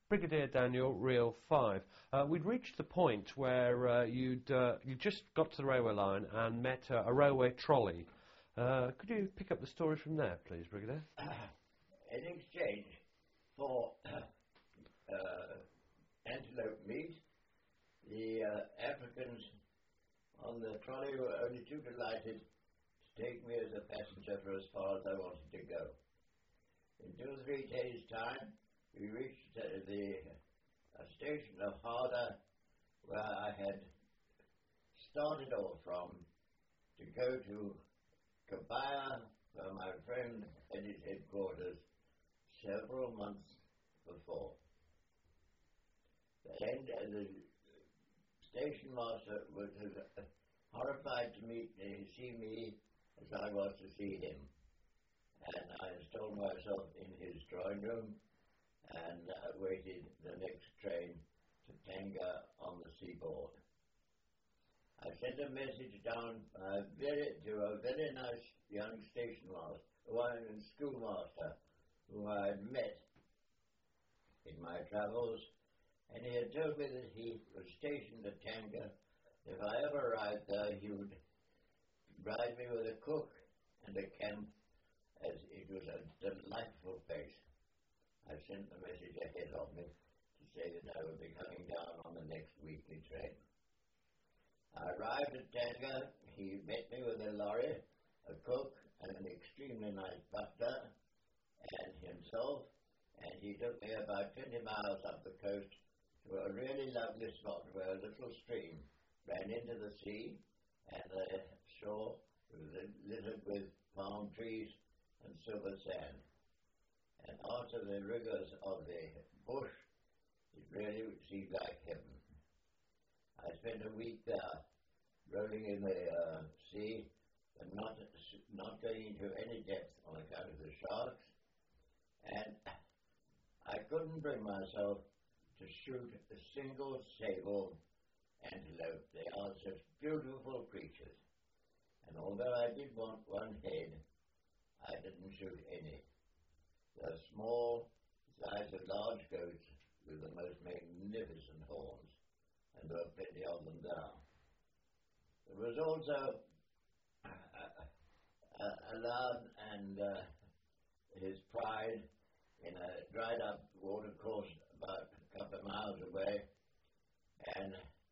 Brigadier Daniel, Reel 5. We'd reached the point where you just got to the railway line and met a railway trolley. Could you pick up the story from there, please, Brigadier? In exchange for antelope meat, the Africans on the trolley were only too delighted to take me as a passenger for as far as I wanted to go. In 2 or 3 days' time, we reached the station of Harder, where I had started off from to go to Kabaya, where my friend had his headquarters several months before. The station master was horrified to see me as I was to see him. And I installed myself in his drawing room and waited the next train to Tanga on the seaboard. I sent a message down to a very nice young station master, schoolmaster, whom I had met in my travels, and he had told me that he was stationed at Tanga. If I ever arrived there, he would provide me with a cook and a camp, as it was a delightful place. I sent the message ahead of me to say that I would be coming down on the next weekly train. I arrived at Tanga. He met me with a lorry, a cook, and an extremely nice butler, and himself, and he took me about 20 miles up the coast to a really lovely spot where a little stream ran into the sea, and the shore was littered with palm trees and silver sand. And after the rigors of the bush, it really seemed like heaven. I spent a week there, rolling in the sea, but not going into any depth on account of the sharks. And I couldn't bring myself to shoot a single sable antelope. They are such beautiful creatures. And although I did want one head, I didn't shoot any. They're small, the size of large goats, with the most magnificent horns, and there were plenty of them there. There was also a lad and his pride in a dried up watercourse about a couple of miles away, and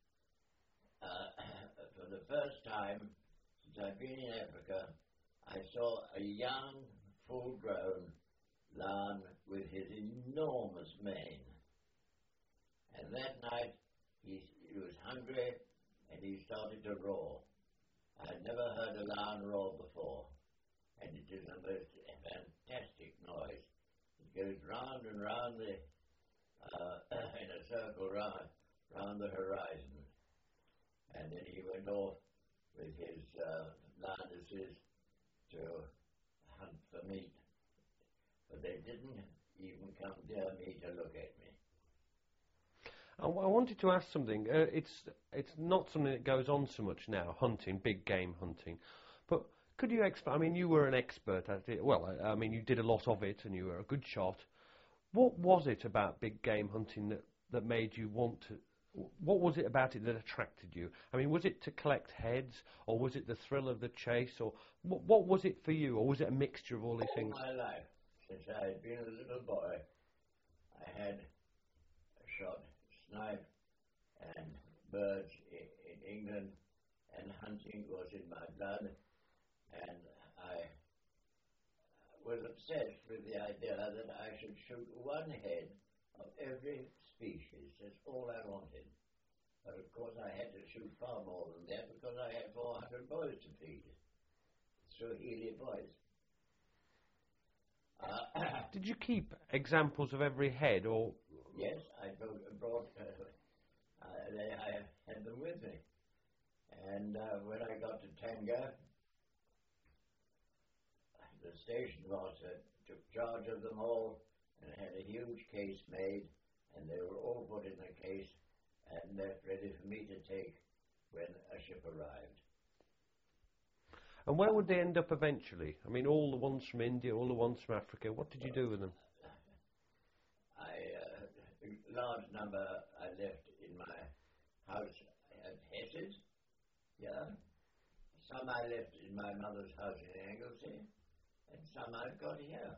for the first time since I've been in Africa, I saw a young, full-grown lion with his enormous mane. And that night he was hungry and he started to roar. I'd never heard a lion roar before, and it is a most fantastic noise. It goes round and round in a circle round the horizon. And then he went off with his lionesses to hunt for meat. But they didn't even come near me to look at me. I wanted to ask something. It's not something that goes on so much now, hunting, big game hunting. But could you explain? I mean, you were an expert at it. Well, I mean, you did a lot of it, and you were a good shot. What was it about big game hunting that made you want to? What was it about it that attracted you? I mean, was it to collect heads, or was it the thrill of the chase, or what was it for you, or was it a mixture of all these things? All my life, since I had been a little boy, I had shot snipe and birds in England, and hunting was in my blood, and I was obsessed with the idea that I should shoot one head of every species. That's all I wanted. But of course I had to shoot far more than that because I had 400 boys to feed. Swahili boys. Did you keep examples of every head, or? Yes, I brought. I had them with me, and when I got to Tanga, the station master took charge of them all and had a huge case made, and they were all put in a case and left ready for me to take when a ship arrived. And where would they end up eventually? I mean, all the ones from India, all the ones from Africa, what did you do with them? I large number I left in my house at Hesses, yeah. Some I left in my mother's house in Anglesey, and some I've got here.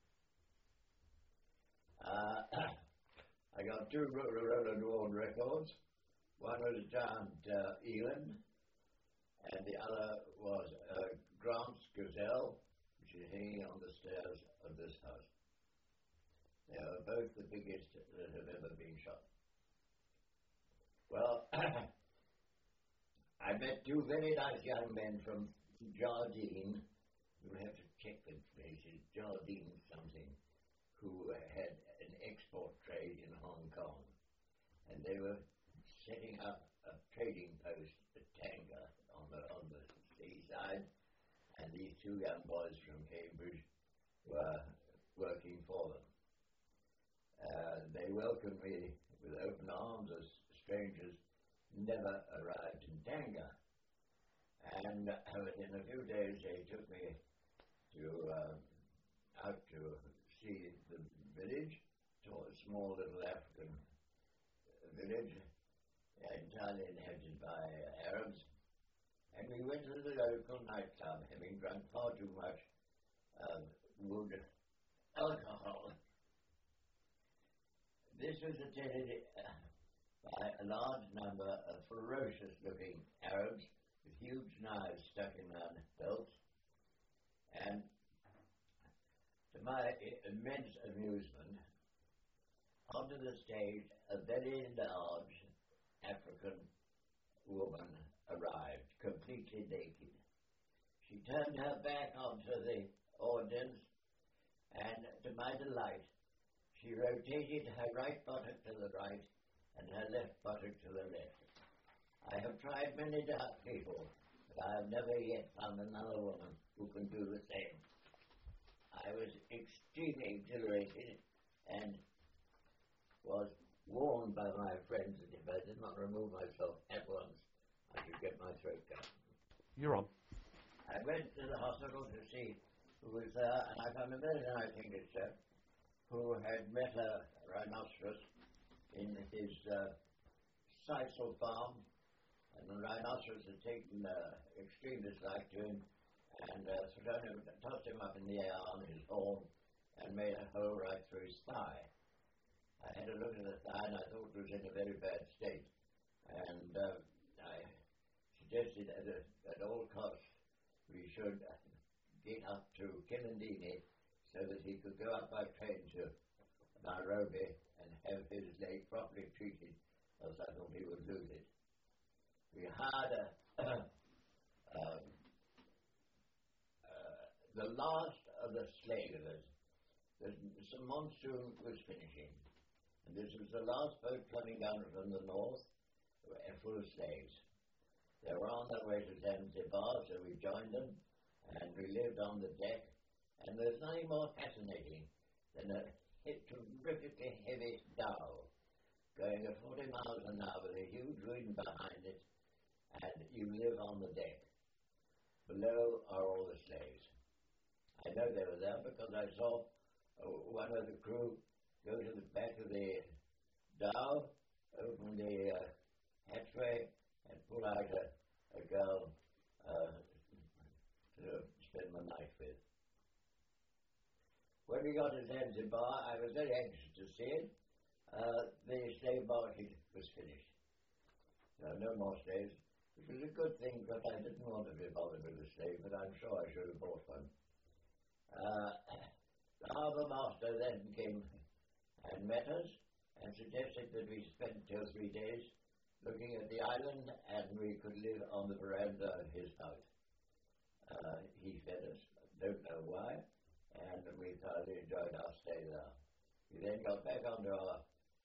I got two Roland Ward records. One was Giant Eland, and the other was Grant's Gazelle, which is hanging on the stairs of this house. They are both the biggest that have ever been shot. Well, I met two very nice young men from Jardine. You'll have to check the places, Jardine something, who had an export trade in Hong Kong. And they were setting up a trading post at Tanga on the seaside. And these two young boys from Cambridge were working for them. They welcomed me with open arms as strangers never arrived in Tanga. And within a few days they took me out to see the village, to a small little African village, entirely inhabited by Arabs. And we went to the local nightclub, having drunk far too much wood alcohol. This was attended by a large number of ferocious-looking Arabs with huge knives stuck in their belts, and to my immense amusement, onto the stage a very large African woman arrived, completely naked. She turned her back onto the audience, and to my delight, she rotated her right buttock to the right and her left buttock to the left. I have tried many dark people, but I have never yet found another woman who can do the same. I was extremely exhilarated and was warned by my friends that if I did not remove myself at once, I should get my throat cut. You're on. I went to the hospital to see who was there, and I found a very nice English chap who had met a rhinoceros in his sisal farm, and the rhinoceros had taken extreme dislike to him and tossed him up in the air on his horn and made a hole right through his thigh. I had a look at the thigh and I thought it was in a very bad state, and I suggested at all costs we should get up to Kilindini so that he could go up by train to Nairobi and have his leg properly treated, else I thought he would lose it. We hired the last of the slavers. The monsoon was finishing, and this was the last boat coming down from the north, full of slaves. They were on their way to Zanzibar, so we joined them, and we lived on the deck. And there's nothing more fascinating than a terrifically heavy dhow going at 40 miles an hour with a huge wind behind it, and you live on the deck. Below are all the slaves. I know they were there because I saw one of the crew go to the back of the dhow, open the hatchway, and pull out a girl to spend the night with. When we got to Zanzibar, I was very anxious to see it. The slave market was finished. There were no more slaves, which was a good thing because I didn't want to be bothered with a slave, but I'm sure I should have bought one. The harbour master then came and met us and suggested that we spend 2 or 3 days looking at the island and we could live on the veranda of his house. He fed us, don't know why, and we thoroughly enjoyed our stay there. We then got back onto our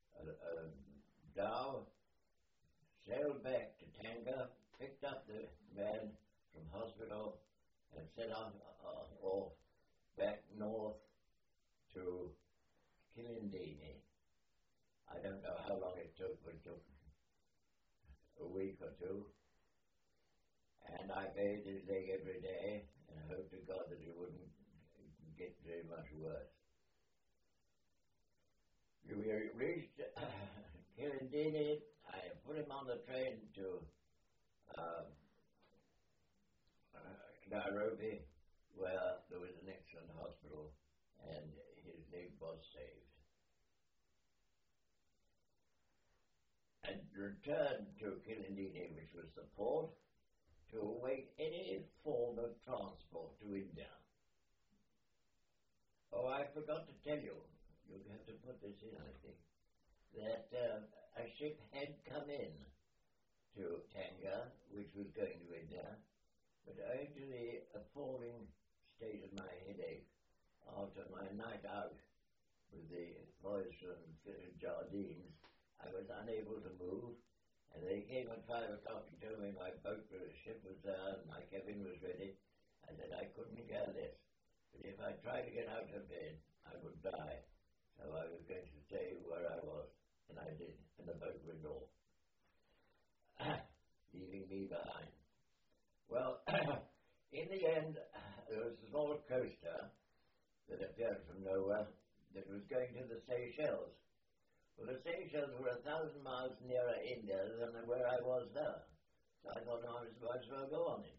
dhow, sailed back to Tanga, picked up the man from hospital, and set off back north to Kilindini. I don't know how long it took, but it took a week or two. And I bathed his leg every day and hoped to God that it wouldn't get very much worse. We reached Kilindini, I put him on the train to Nairobi, where there was an excellent hospital, and his leg was saved. And returned to Kilindini, which was the port, to await any form of transport to India. Oh, I forgot to tell you, you'll have to put this in, I think, that a ship had come in to Tanga, which was going to India, but owing to the appalling state of my headache after my night out with the boys from Jardines, I was unable to move, and they came at 5 o'clock and told me my ship was there and my cabin was ready. I said I couldn't care less, but if I tried to get out of bed, I would die. So I was going to stay where I was, and I did, and the boat went off, leaving me behind. Well, in the end, there was a small coaster that appeared from nowhere that was going to the Seychelles. Well, the Seychelles were 1,000 miles nearer India than where I was there. So I thought, no, I might as well go on it.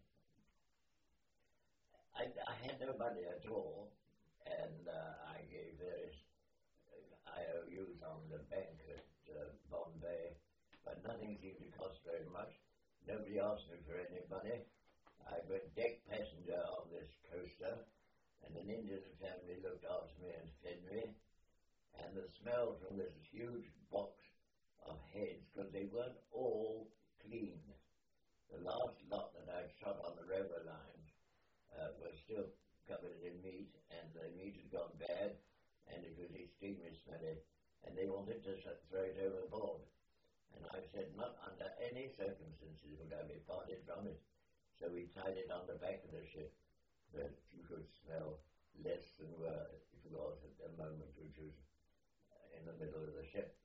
I had no money at all, and I gave various IOUs on the bank at Bombay, but nothing seemed to cost very much. Nobody asked me for any money. I went deck passenger on this coaster, and an Indian family looked after me and fed me. And the smell from this huge box of heads, because they weren't all cleaned. The last lot that I'd shot on the railway line was still covered in meat, and the meat had gone bad, and it was extremely smelly, and they wanted to throw it overboard. And I said, not under any circumstances would I be parted from it. So we tied it on the back of the ship, that you could smell less than where it was at the moment, which was in the middle of the ship.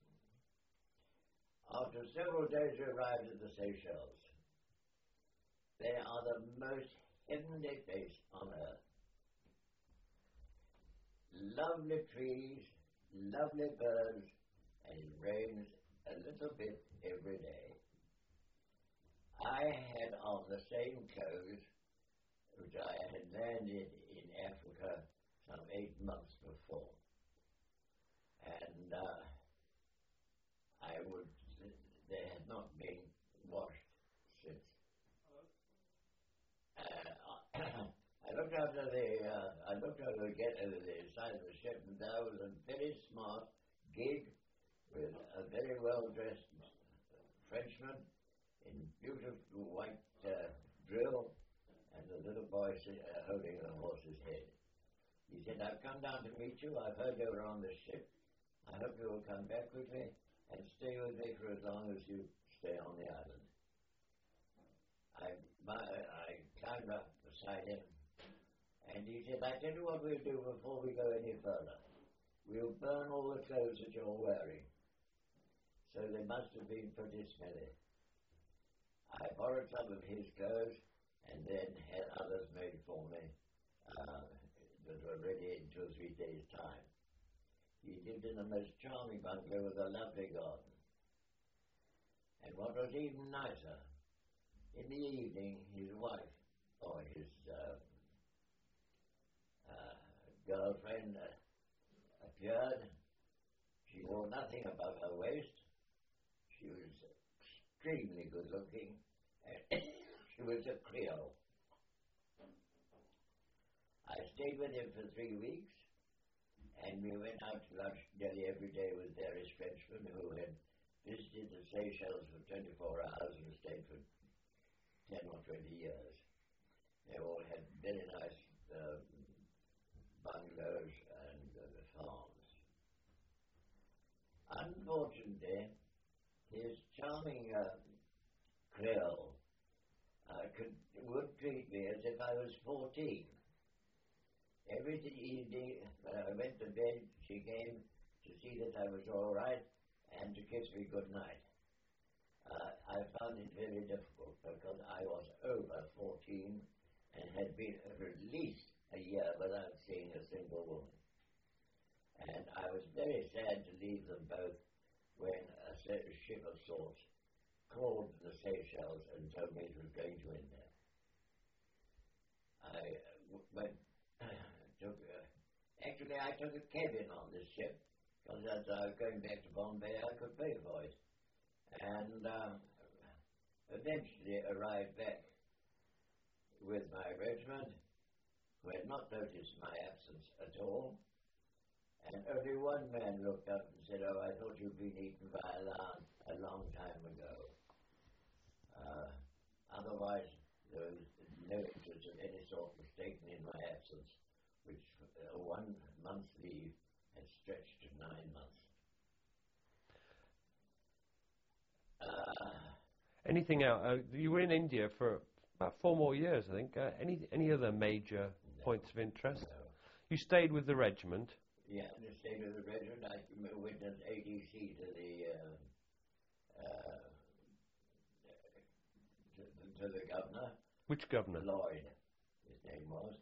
After several days, we arrived at the Seychelles. They are the most heavenly place on earth. Lovely trees, lovely birds, and it rains a little bit every day. I had on the same clothes which I had landed in Africa some 8 months before. And they had not been washed since. I looked over the side of the ship, and there was a very smart gig with a very well-dressed Frenchman in beautiful white drill, and the little boy holding the horse's head. He said, I've come down to meet you. I've heard you were on this ship. I hope you will come back with me and stay with me for as long as you stay on the island. I climbed up beside him, and he said, I tell you what we'll do before we go any further. We'll burn all the clothes that you're wearing. So they must have been pretty smelly. I borrowed some of his clothes and then had others made for me that were ready in 2 or 3 days' time. He lived in the most charming bungalow with a lovely garden. And what was even nicer, in the evening, his wife, or his girlfriend, appeared. She wore nothing above her waist. She was extremely good looking, and she was a Creole. I stayed with him for 3 weeks, and we went out to lunch nearly every day with various Frenchmen who had visited the Seychelles for 24 hours and stayed for 10 or 20 years. They all had very nice bungalows and farms. Unfortunately, his charming Creole would treat me as if I was 14. Every evening when I went to bed, she came to see that I was all right and to kiss me good night. I found it very difficult because I was over 14 and had been at least a year without seeing a single woman. And I was very sad to leave them both when a ship sorts, called the Seychelles and told me it was going to India. Actually, I took a cabin on this ship, because as I was going back to Bombay, I could pay for it. And eventually arrived back with my regiment, who had not noticed my absence at all. And only one man looked up and said, "Oh, I thought you'd been eaten by a lion a long time ago." Otherwise, there was no interest of any sort was taken in my absence, which 1 month's leave had stretched to 9 months. Anything else? You were in India for about 4 more years, I think. Any other major points of interest? No. You stayed with the regiment. Yeah, in the state of the regiment, I went as ADC to the governor. Which governor? Lloyd, his name was.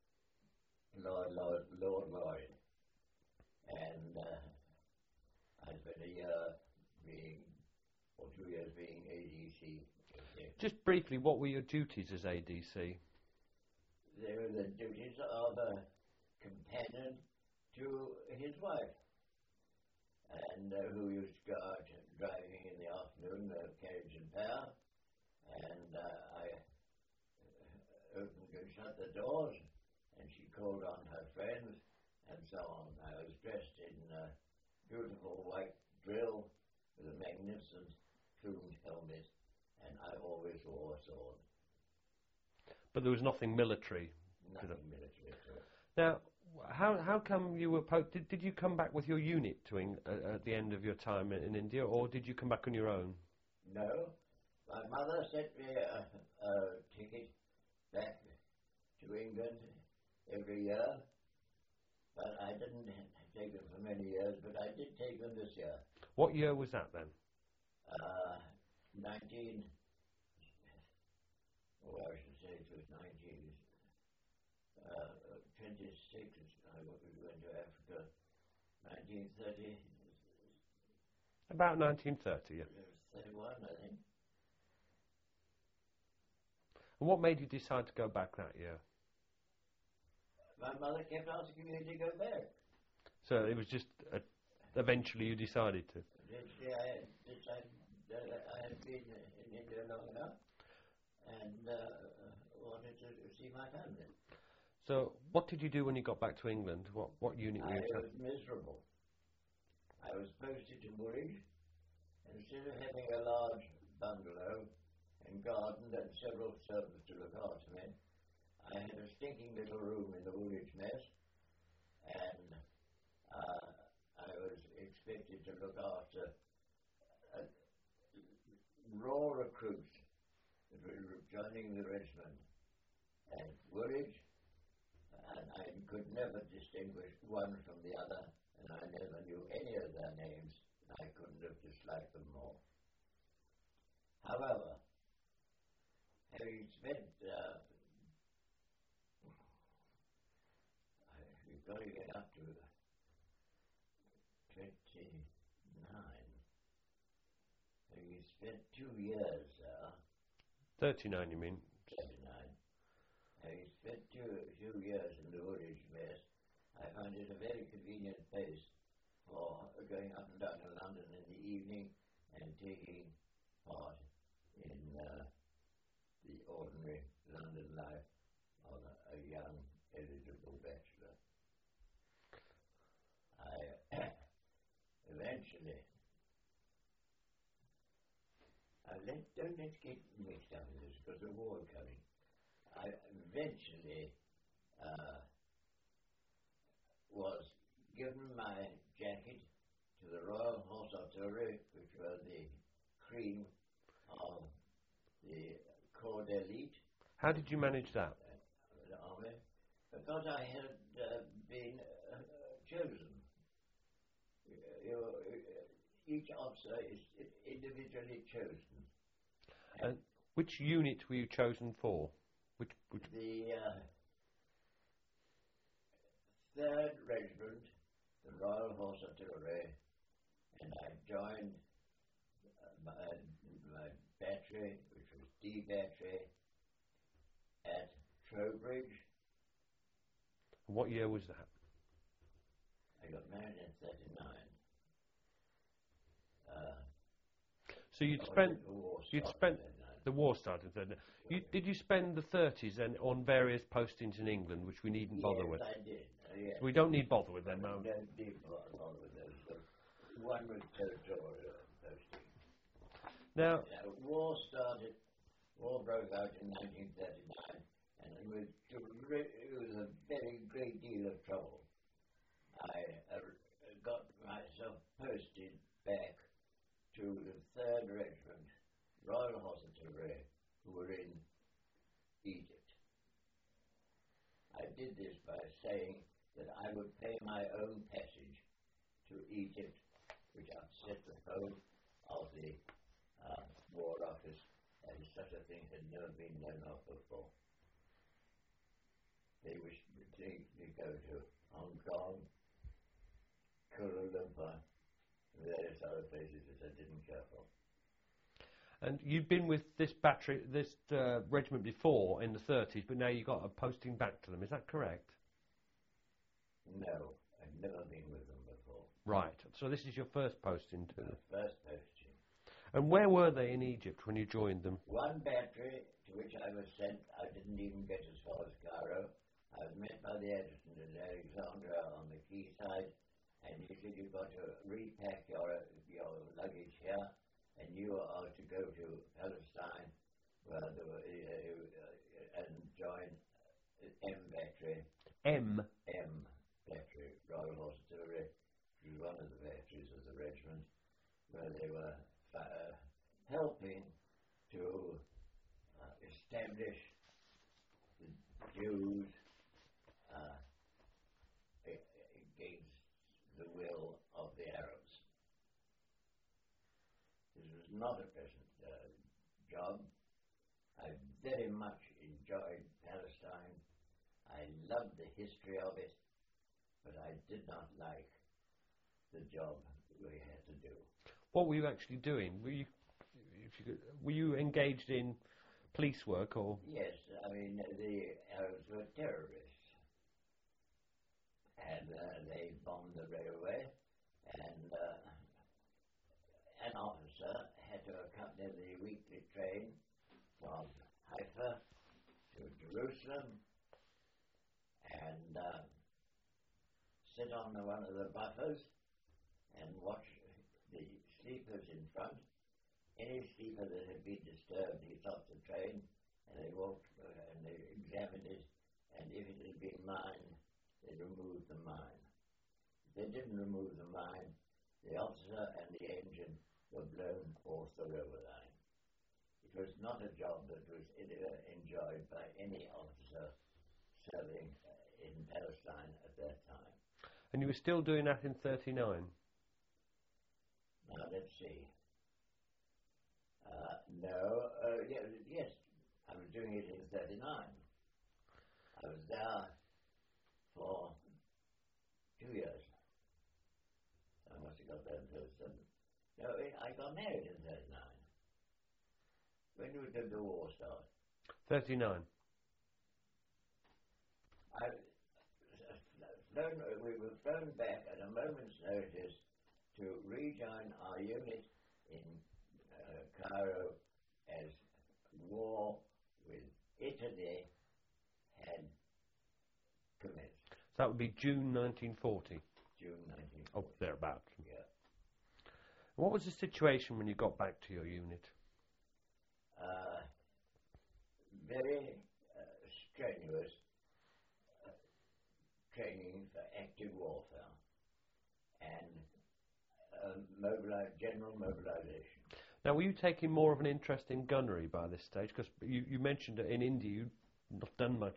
Lord Lloyd. And I spent a year or 2 years being ADC. Just briefly, what were your duties as ADC? They were the duties of a companion to his wife, and who used to go out driving in the afternoon, carriage and pair, and I opened and shut the doors, and she called on her friends, and so on. I was dressed in a beautiful white drill with a magnificent plumed helmet, and I always wore a sword. But there was nothing military. Nothing military at all. Now, how come you were did you come back with your unit to at the end of your time in India, or did you come back on your own? No, my mother sent me a ticket back to England every year, but I didn't take them for many years, but I did take them this year. What year was that then? 19, or I should say it was 26, I went to Africa, 1930. About 1930, yeah. 31, I think. And what made you decide to go back that year? My mother kept asking me to go back. So it was just eventually you decided to? Eventually I decided that I had been in India long enough and wanted to see my family. So what did you do when you got back to England? What unit were you I was miserable. I was posted to Woolwich. Instead of having a large bungalow and garden and several servants to look after me, I had a stinking little room in the Woolwich mess, and I was expected to look after raw recruits that were joining the regiment at Woolwich, and I could never distinguish one from the other, and I never knew any of their names. I couldn't have disliked them more. However, having spent, we've got to get up to 29. Having spent 2 years there. 39, you mean? 39. Having spent two years in the Woolwich mess, I found it a very convenient place for going up and down to London in the evening and taking part in the ordinary London life of a young, eligible bachelor. Don't let's get mixed up in this because the war is coming. I eventually was given my jacket to the Royal Horse Artillery, which were the cream of the Corps d'Elite. How did you manage that? The army, because I had been chosen. Each officer is individually chosen. And which unit were you chosen for? Which? The 3rd Regiment, the Royal Horse Artillery, and I joined Battery, which was D Battery, at Trowbridge. What year was that? I got married in 39. So you'd spent the war started then. Did you spend the 30s then on various postings in England, which we needn't bother with? Yes, I did. Yes. We don't need bother with them. We No. don't need bother with those. One was territorial posting. Now, War broke out in 1939, and it was a very great deal of trouble. I got myself posted back to the 3rd Regiment, Royal Hospitalry, who were in Egypt. I did this by saying that I would pay my own passage to Egypt, which upset the whole of the War Office, as such a thing had never been done of before. They wished me to go to Hong Kong, Kuala Lumpur, and various other places that I didn't care for. and you'd been with this regiment before in the 30s, but now you got a posting back to them. Is that correct? No, I've never been with them before. Right. So this is your first posting to them. First posting. And where were they in Egypt when you joined them? One battery to which I was sent, I didn't even get as far as Cairo. I was met by the adjutant in Alexandria on the quayside, and he said, you've got to repack your luggage here, and you are to go to Palestine and join M Battery. M Battery, Royal Hospitalry, which was one of the batteries of the regiment, where they were helping to establish the Jews against the will of the Arabs. This was not a pleasant job. I very much enjoyed Palestine. I loved the history of it, but I did not like the job we had to do. What were you actually doing? Were you engaged in police work or? Yes, I mean the Arabs were terrorists, and they bombed the railway, and an officer had to accompany the weekly train from Haifa to Jerusalem and sit on one of the buffers and watch the sleepers in front. Any sleeper that had been disturbed, he stopped the train and they walked and they examined it, and if it had been mined, they removed the mine. If they didn't remove the mine, the officer and the engine were blown off the railway line. It was not a job that was enjoyed by any officer serving in Palestine at that time. And you were still doing that in 39? Now let's see. Yes, I was doing it in 39. I was there for 2 years. I must have got there in 37. No, I got married in 39. When did the war start? 39. We were flown back at a moment's notice to rejoin our unit in Cairo as war with Italy had commenced. So that would be June 1940? June 1940. Oh, thereabouts. Yeah. What was the situation when you got back to your unit? Very strenuous training for active warfare and general mobilization. Now, were you taking more of an interest in gunnery by this stage? Because you mentioned that in India you'd not done much.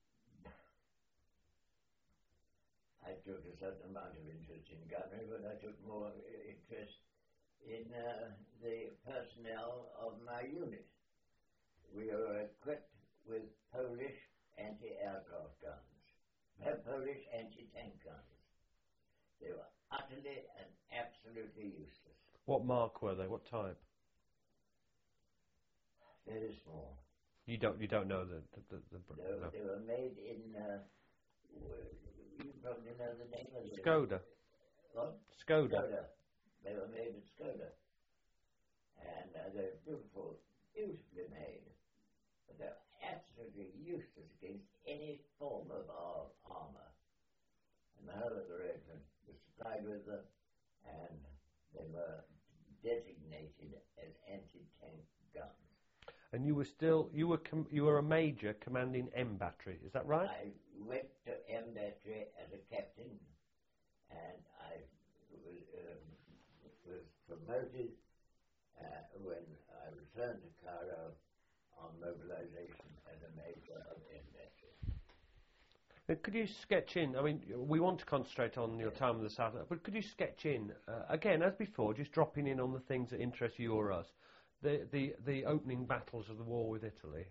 I took a certain amount of interest in gunnery, but I took more interest in the personnel of my unit. We were equipped with Polish anti-aircraft guns, Polish anti-tank guns. They were utterly and absolutely useless. What mark were they? What type? Very small. You don't know the No, they were made in. You probably know the name of it. Skoda. What? Skoda. They were made at Skoda, and they're beautiful, beautifully made. But they're absolutely useless against any form of armour. And the whole of the regiment was supplied with them, and they were designated as anti-tank guns. And you were a major commanding M Battery, is that right? I went to M Battery as a captain, and I was promoted when I returned to Cairo on mobilization as a major of M Battery. Could you sketch in, I mean, we want to concentrate on your time in the South, but could you sketch in, again, as before, just dropping in on the things that interest you or us, the opening battles of the war with Italy?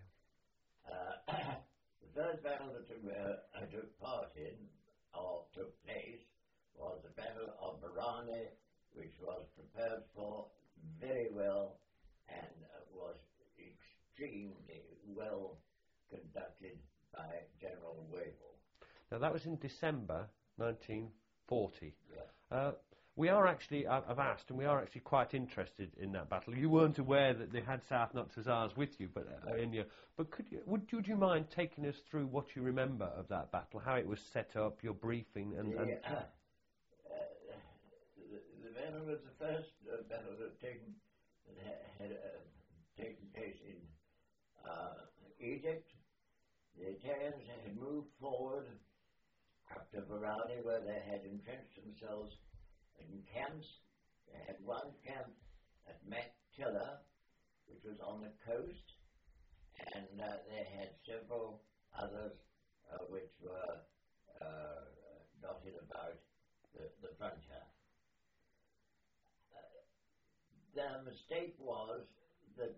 The first battle that I took part in, or took place, was the Battle of Barani, which was prepared for very well and was extremely well conducted by General Wavell. Now that was in December 1940. Yeah. We are actually, I've asked, and we are actually quite interested in that battle. You weren't aware that they had South Notts Hussars with you, but would you mind taking us through what you remember of that battle, how it was set up, your briefing, and the battle was the first battle that had taken place in Egypt. The Italians had moved forward up to Barani, where they had entrenched themselves in camps. They had one camp at Maktilla, which was on the coast, and they had several others which were dotted about the frontier. The mistake was that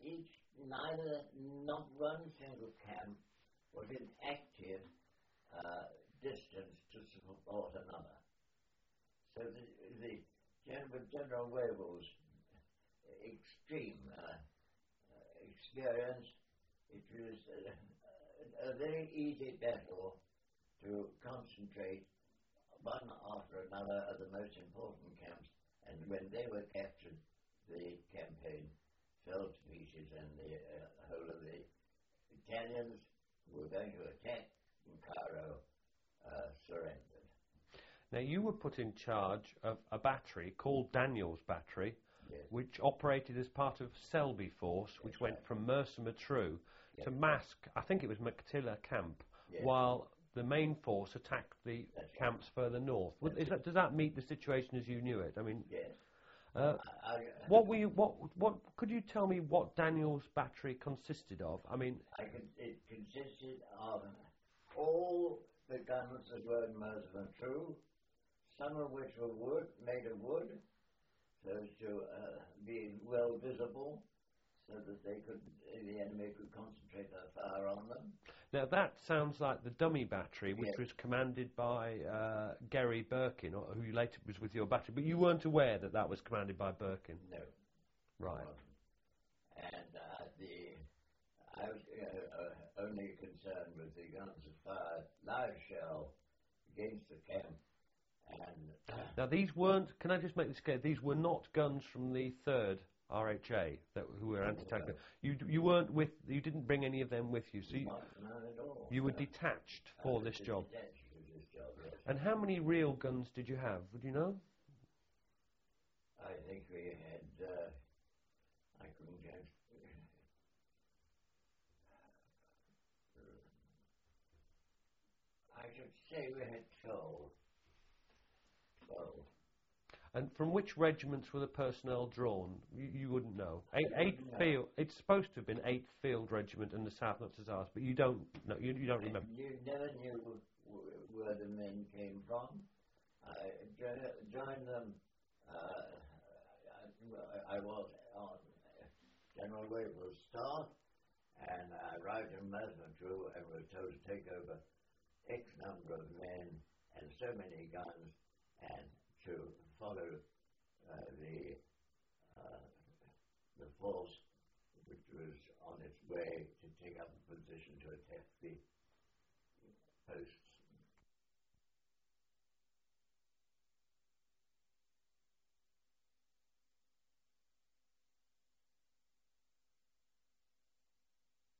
not one single camp was in active distance to support another. So the General Wavell's extreme experience, it was a very easy battle to concentrate one after another of the most important camps, and when they were captured, the campaign fell to pieces, and the whole of the Italians who were going to attack in Cairo surrendered. Now, you were put in charge of a battery called Daniel's Battery, yes, which operated as part of Selby Force, which That's went right. from Mersa Matruh Yes. to Mask, I think it was Maktilla Camp, Yes. while the main force attacked the That's right. camps further north. That's Does that meet the situation as you knew it? I mean, Yes. what could you tell me what Daniel's Battery consisted of? I mean, It consisted of all the guns that were in Mersa Matruh, some of which were made of wood, so as to be well visible, so that the enemy could concentrate their fire on them. now that sounds like the dummy battery, which Yes. was commanded by Gary Birkin, who later was with your battery, but you weren't aware that that was commanded by Birkin. No. Right. And I was only concerned with the guns that fired live shell against the camp. And Now these weren't, can I just make this clear, these were not guns from the 3rd RHA who were anti-tank. You weren't with, you didn't bring any of them with you, so none at all. you were detached for this job. Detached for this job, yes. And how many real guns did you have, would you know? I think we had, I couldn't guess. I should say we had 12. 12. And from which regiments were the personnel drawn? You wouldn't know. Eighth No. Field. It's supposed to have been 8th Field Regiment and the South Notts Hussars, but you don't know. You don't remember. You never knew where the men came from. I joined them. I was on General Wavell's staff, and I arrived in Mersa Matruh and was told to take over X number of men and so many guns, and to follow the force which was on way to take up a position to attack the post